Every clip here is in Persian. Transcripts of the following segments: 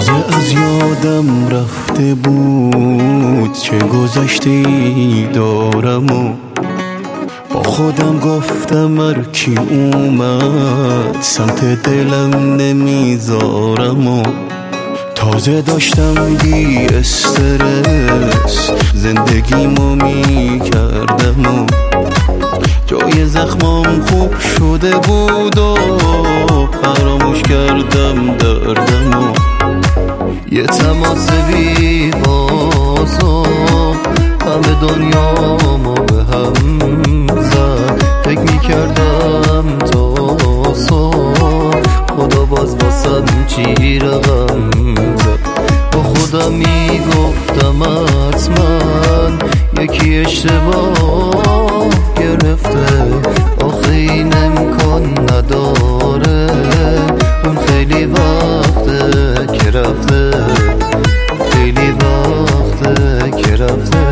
تازه از یادم رفته بود چه گذشته‌ای دارم و با خودم گفتم هر کی اومد سمت دلم نمیذارم و تازه داشتم بی استرس زندگیمو میکردم و جای زخمام خوب شده بود و فراموش کردم دردم و یه تماس بی بازم همه دنیامو به هم زد فکر میکردم تا صبح خدا باز واسم چی رقم زد با خودم میگفتم حتما یکی اشتباه گرفته آخه این امکان نداره اون خیلی وقته که رفته خیلی وقته که رفته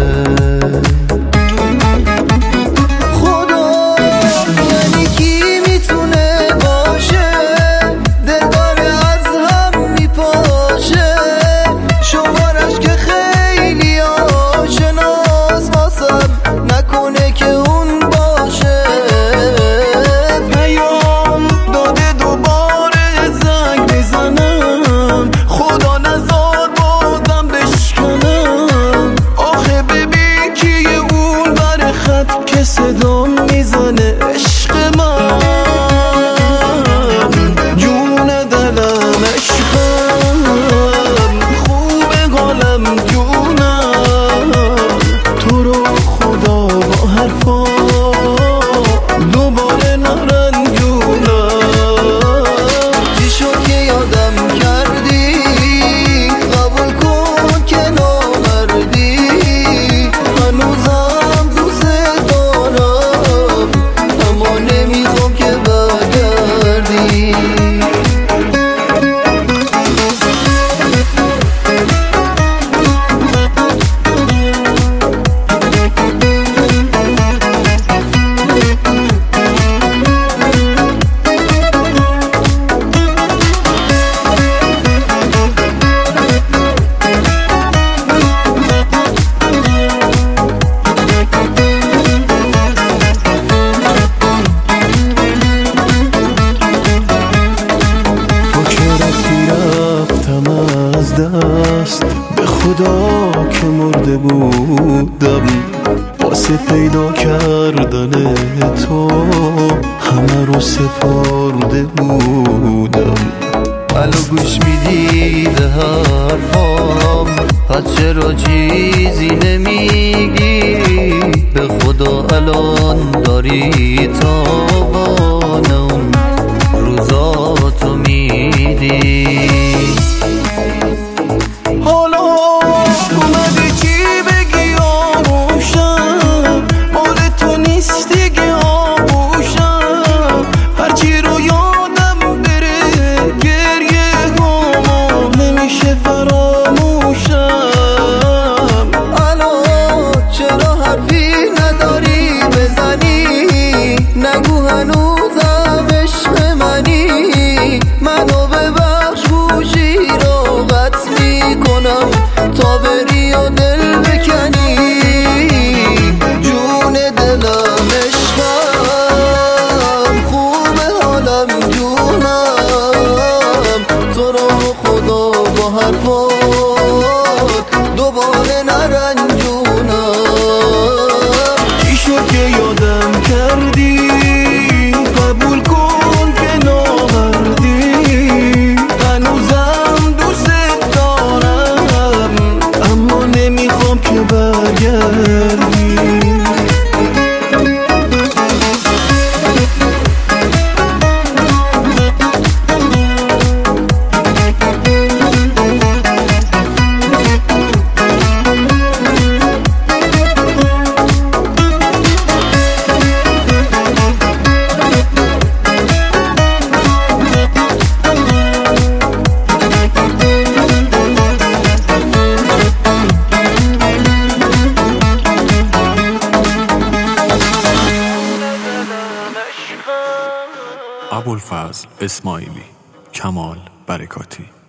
صدام میزنه عشق من جون دلم عشقم خوب حالم جونم تو رو خدا با حرفا دوباره نرنجونم چی شد که یادم کردی قبول کن که نامردی هنوزم دست به خدا که مرده بودم واسه پیدا کردن تو همه رو سپرده بودم الو گوش میدی به حرفام پس چرا چیزی نمیگی به خدا الان داری تاوانم روزاتو میدی نگو هنوزم عشق منی منو ببخش گوشی رو قطع میکنم تا بری و دل بکنی جون دلم عشقم خوب حالم جونم تو رو خدا با حرفات دوباره نرنجونم چی شد که یادم کردی ابوالفضل اسماعیلی، کمال برکاتی.